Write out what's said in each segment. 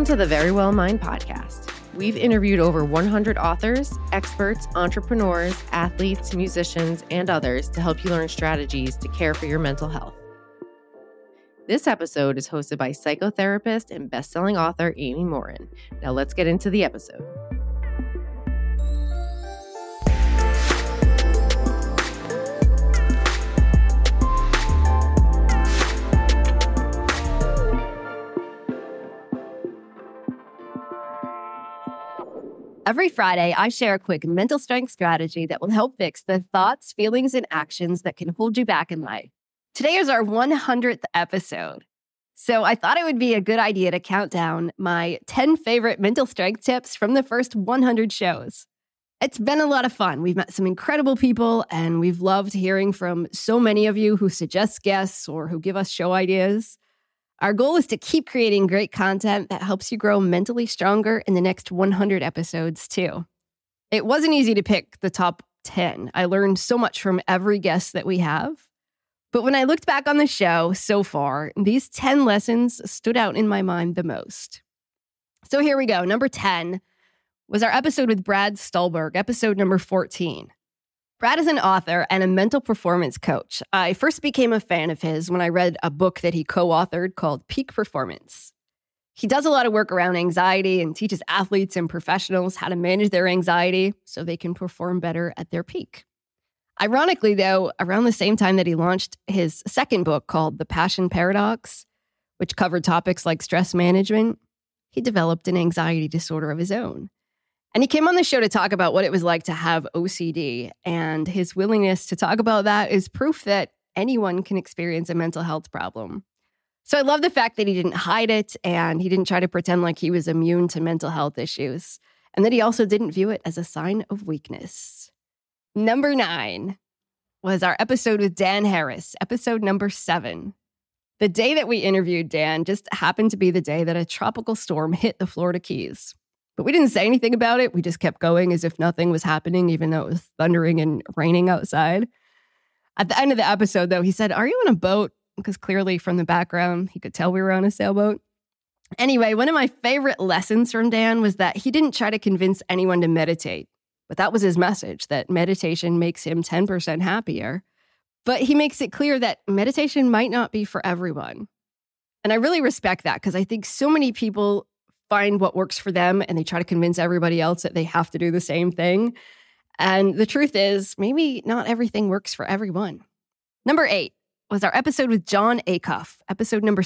Welcome to the Very Well Mind podcast. We've interviewed over 100 authors, experts, entrepreneurs, athletes, musicians, and others to help you learn strategies to care for your mental health. This episode is hosted by psychotherapist and best-selling author Amy Morin. Now let's get into the episode. Every Friday, I share a quick mental strength strategy that will help fix the thoughts, feelings, and actions that can hold you back in life. Today is our 100th episode. So I thought it would be a good idea to count down my 10 favorite mental strength tips from the first 100 shows. It's been a lot of fun. We've met some incredible people, and we've loved hearing from so many of you who suggest guests or who give us show ideas. Our goal is to keep creating great content that helps you grow mentally stronger in the next 100 episodes, too. It wasn't easy to pick the top 10. I learned so much from every guest that we have. But when I looked back on the show so far, these 10 lessons stood out in my mind the most. So here we go. Number 10 was our episode with Brad Stulberg, episode number 14. Brad is an author and a mental performance coach. I first became a fan of his when I read a book that he co-authored called Peak Performance. He does a lot of work around anxiety and teaches athletes and professionals how to manage their anxiety so they can perform better at their peak. Ironically, though, around the same time that he launched his second book called The Passion Paradox, which covered topics like stress management, he developed an anxiety disorder of his own. And he came on the show to talk about what it was like to have OCD, and his willingness to talk about that is proof that anyone can experience a mental health problem. So I love the fact that he didn't hide it, and he didn't try to pretend like he was immune to mental health issues, and that he also didn't view it as a sign of weakness. Number 9 was our episode with Dan Harris, episode number 7. The day that we interviewed Dan just happened to be the day that a tropical storm hit the Florida Keys. But we didn't say anything about it. We just kept going as if nothing was happening, even though it was thundering and raining outside. At the end of the episode, though, he said, "Are you on a boat?" Because clearly from the background, he could tell we were on a sailboat. Anyway, one of my favorite lessons from Dan was that he didn't try to convince anyone to meditate. But that was his message, that meditation makes him 10% happier. But he makes it clear that meditation might not be for everyone. And I really respect that, because I think so many people find what works for them and they try to convince everybody else that they have to do the same thing. And the truth is, maybe not everything works for everyone. Number 8 was our episode with Jon Acuff, episode number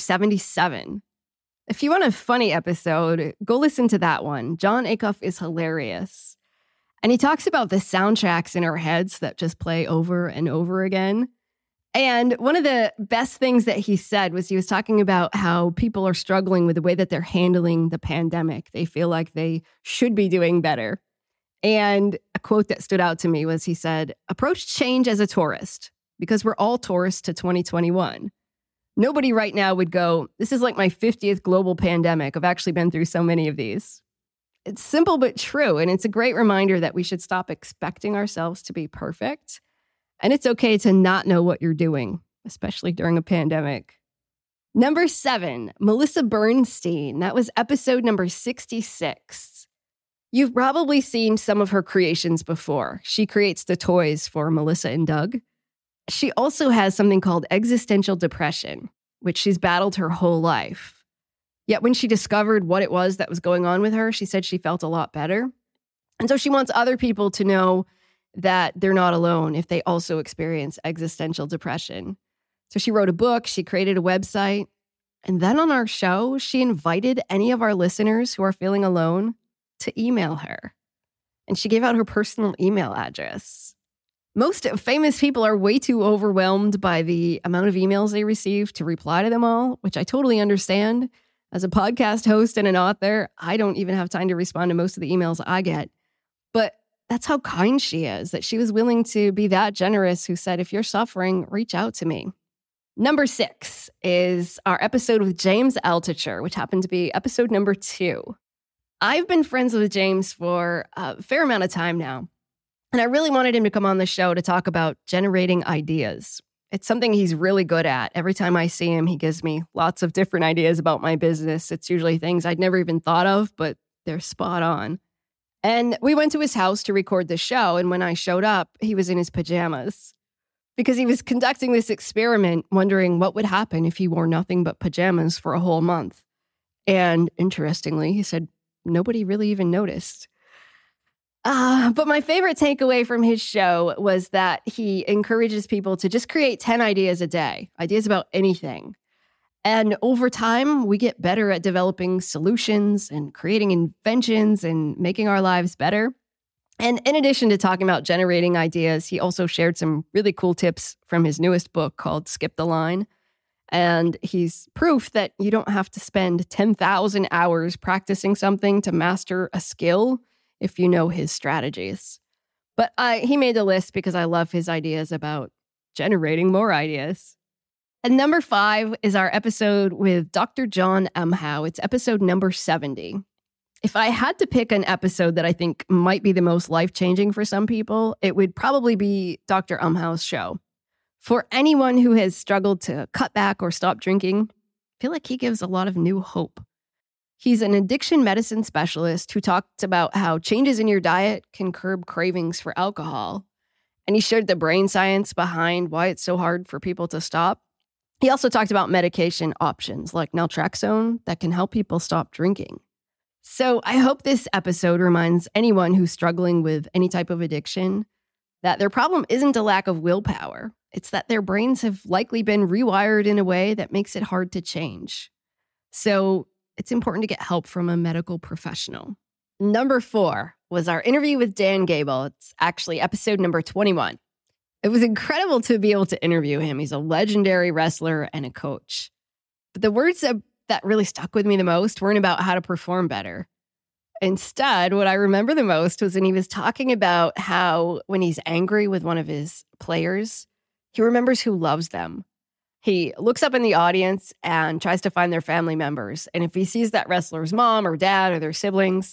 77. If you want a funny episode, go listen to that one. Jon Acuff is hilarious. And he talks about the soundtracks in our heads that just play over and over again. And one of the best things that he said was he was talking about how people are struggling with the way that they're handling the pandemic. They feel like they should be doing better. And a quote that stood out to me was he said, "Approach change as a tourist, because we're all tourists to 2021. Nobody right now would go, this is like my 50th global pandemic. I've actually been through so many of these." It's simple but true, and it's a great reminder that we should stop expecting ourselves to be perfect. And it's okay to not know what you're doing, especially during a pandemic. Number 7, Melissa Bernstein. That was episode number 66. You've probably seen some of her creations before. She creates the toys for Melissa and Doug. She also has something called existential depression, which she's battled her whole life. Yet when she discovered what it was that was going on with her, she said she felt a lot better. And so she wants other people to know that they're not alone if they also experience existential depression. So she wrote a book, she created a website, and then on our show, she invited any of our listeners who are feeling alone to email her. And she gave out her personal email address. Most famous people are way too overwhelmed by the amount of emails they receive to reply to them all, which I totally understand. As a podcast host and an author, I don't even have time to respond to most of the emails I get. But that's how kind she is, that she was willing to be that generous, who said, if you're suffering, reach out to me. Number 6 is our episode with James Altucher, which happened to be episode number 2. I've been friends with James for a fair amount of time now, and I really wanted him to come on the show to talk about generating ideas. It's something he's really good at. Every time I see him, he gives me lots of different ideas about my business. It's usually things I'd never even thought of, but they're spot on. And we went to his house to record the show. And when I showed up, he was in his pajamas because he was conducting this experiment, wondering what would happen if he wore nothing but pajamas for a whole month. And interestingly, he said nobody really even noticed. But my favorite takeaway from his show was that he encourages people to just create 10 ideas a day, ideas about anything. And over time, we get better at developing solutions and creating inventions and making our lives better. And in addition to talking about generating ideas, he also shared some really cool tips from his newest book called Skip the Line. And he's proof that you don't have to spend 10,000 hours practicing something to master a skill if you know his strategies. But he made the list because I love his ideas about generating more ideas. And number 5 is our episode with Dr. John Umhow. It's episode number 70. If I had to pick an episode that I think might be the most life-changing for some people, it would probably be Dr. Umhow's show. For anyone who has struggled to cut back or stop drinking, I feel like he gives a lot of new hope. He's an addiction medicine specialist who talked about how changes in your diet can curb cravings for alcohol. And he shared the brain science behind why it's so hard for people to stop. He also talked about medication options like naltrexone that can help people stop drinking. So I hope this episode reminds anyone who's struggling with any type of addiction that their problem isn't a lack of willpower. It's that their brains have likely been rewired in a way that makes it hard to change. So it's important to get help from a medical professional. Number 4 was our interview with Dan Gable. It's actually episode number 21. It was incredible to be able to interview him. He's a legendary wrestler and a coach. But the words that really stuck with me the most weren't about how to perform better. Instead, what I remember the most was when he was talking about how when he's angry with one of his players, he remembers who loves them. He looks up in the audience and tries to find their family members. And if he sees that wrestler's mom or dad or their siblings,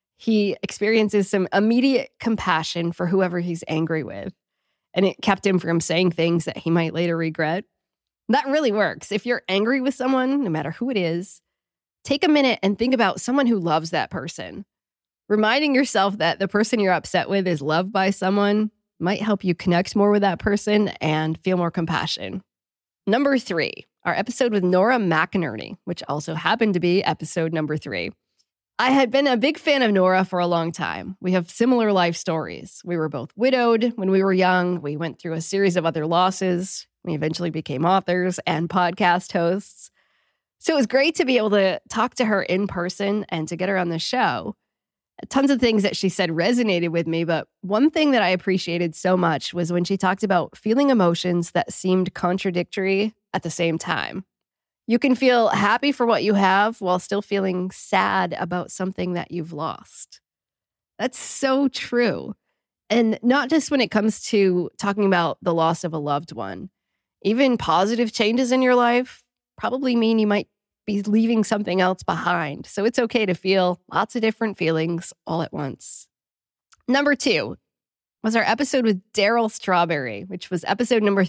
he experiences some immediate compassion for whoever he's angry with. And it kept him from saying things that he might later regret. That really works. If you're angry with someone, no matter who it is, take a minute and think about someone who loves that person. Reminding yourself that the person you're upset with is loved by someone might help you connect more with that person and feel more compassion. Number 3, our episode with Nora McInerney, which also happened to be episode number 3. I had been a big fan of Nora for a long time. We have similar life stories. We were both widowed when we were young. We went through a series of other losses. We eventually became authors and podcast hosts. So it was great to be able to talk to her in person and to get her on the show. Tons of things that she said resonated with me, but one thing that I appreciated so much was when she talked about feeling emotions that seemed contradictory at the same time. You can feel happy for what you have while still feeling sad about something that you've lost. That's so true. And not just when it comes to talking about the loss of a loved one. Even positive changes in your life probably mean you might be leaving something else behind. So it's okay to feel lots of different feelings all at once. Number 2 was our episode with Darryl Strawberry, which was episode number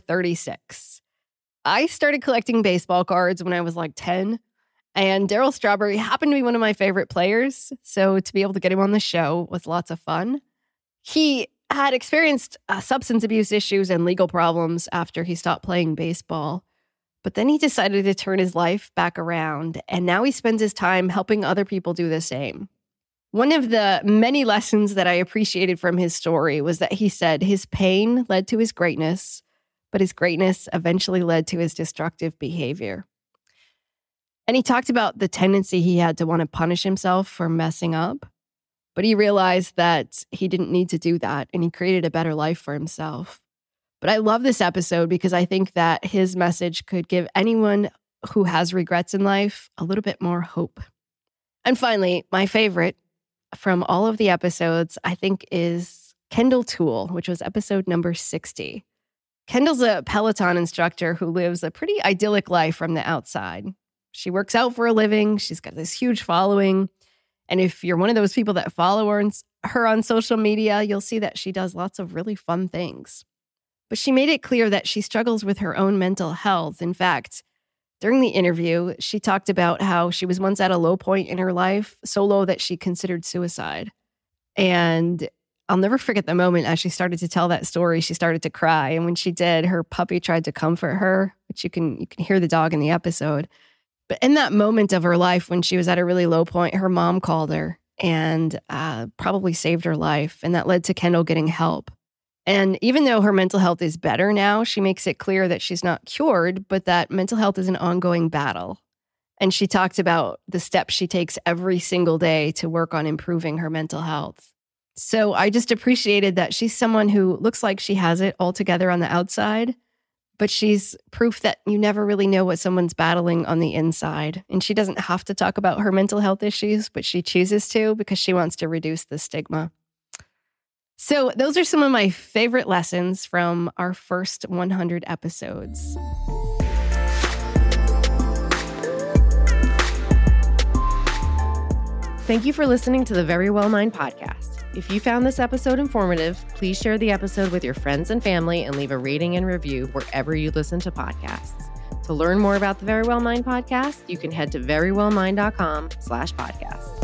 36. I started collecting baseball cards when I was like 10, and Darryl Strawberry happened to be one of my favorite players. So to be able to get him on the show was lots of fun. He had experienced substance abuse issues and legal problems after he stopped playing baseball. But then he decided to turn his life back around, and now he spends his time helping other people do the same. One of the many lessons that I appreciated from his story was that he said his pain led to his greatness, but his greatness eventually led to his destructive behavior. And he talked about the tendency he had to want to punish himself for messing up, but he realized that he didn't need to do that, and he created a better life for himself. But I love this episode because I think that his message could give anyone who has regrets in life a little bit more hope. And finally, my favorite from all of the episodes, I think, is Kendall Toole, which was episode number 60. Kendall's a Peloton instructor who lives a pretty idyllic life from the outside. She works out for a living. She's got this huge following. And if you're one of those people that follow her on social media, you'll see that she does lots of really fun things. But she made it clear that she struggles with her own mental health. In fact, during the interview, she talked about how she was once at a low point in her life, so low that she considered suicide. And I'll never forget the moment as she started to tell that story. She started to cry. And when she did, her puppy tried to comfort her, which you can hear the dog in the episode. But in that moment of her life, when she was at a really low point, her mom called her and probably saved her life. And that led to Kendall getting help. And even though her mental health is better now, she makes it clear that she's not cured, but that mental health is an ongoing battle. And she talked about the steps she takes every single day to work on improving her mental health. So I just appreciated that she's someone who looks like she has it all together on the outside, but she's proof that you never really know what someone's battling on the inside. And she doesn't have to talk about her mental health issues, but she chooses to because she wants to reduce the stigma. So those are some of my favorite lessons from our first 100 episodes. Thank you for listening to the Verywell Mind podcast. If you found this episode informative, please share the episode with your friends and family and leave a rating and review wherever you listen to podcasts. To learn more about the Verywell Mind podcast, you can head to verywellmind.com/podcast.